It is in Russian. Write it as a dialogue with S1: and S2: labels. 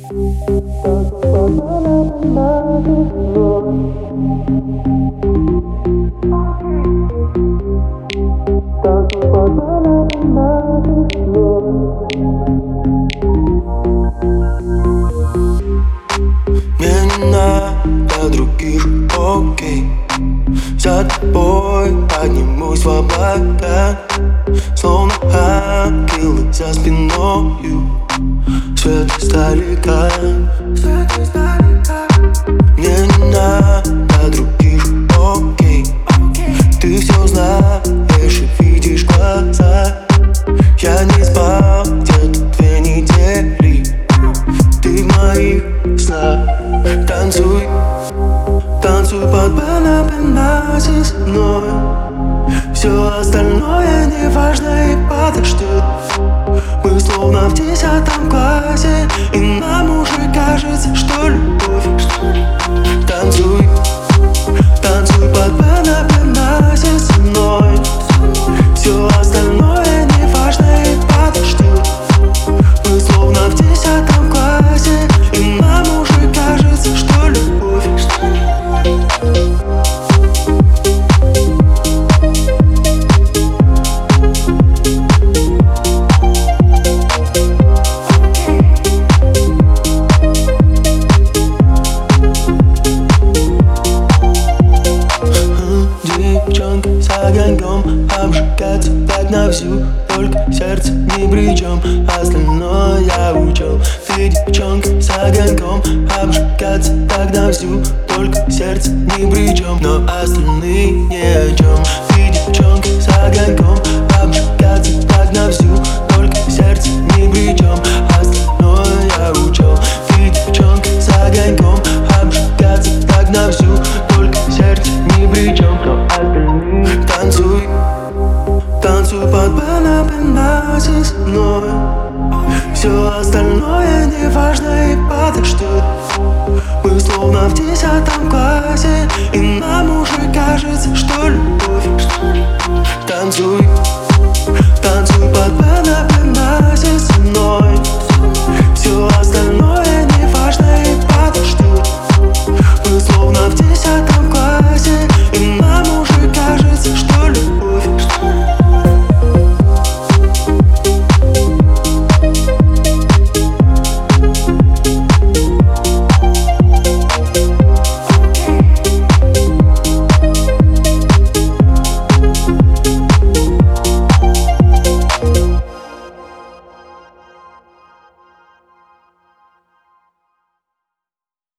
S1: Мне не надо других, окей. За тобой поднимусь в облака, словно ангелы за спиною. Свет издалека. Мне не надо других, окей. Ты все знаешь и видишь глаза. Я не спал где-то 2 недели. Ты в моих снах. Танцуй, танцуй под Бенабенази со мной. Все остальное не важно и подождет. Мы словно в 10 классе, и нам уже кажется, что любовь. Танцуй, танцуй под Бенабенази со мной. Все остальное не важно и подождет. Мы словно в 10 классе, и нам уже кажется, что любовь. Девчонка с огоньком обжигаться так на всю, только сердце ни при чем, остальное я учел. Ты девчонка с огоньком обжигаться так на всю, только сердце ни при чем, но остальные ни о чем. Ты девчонка с огоньком обжигаться так на всю, только сердце ни при чем, остальное я учел. Ты девчонка с огоньком обжигаться так на всю, только сердце ни при чем, но остальные. Танцуй, танцуй под Бенабенази со мной. Все остальное не важно и подождет. Мы словно в 10 классе, и нам уже кажется, что любовь. Танцуй, танцуй под Бенабенази со мной.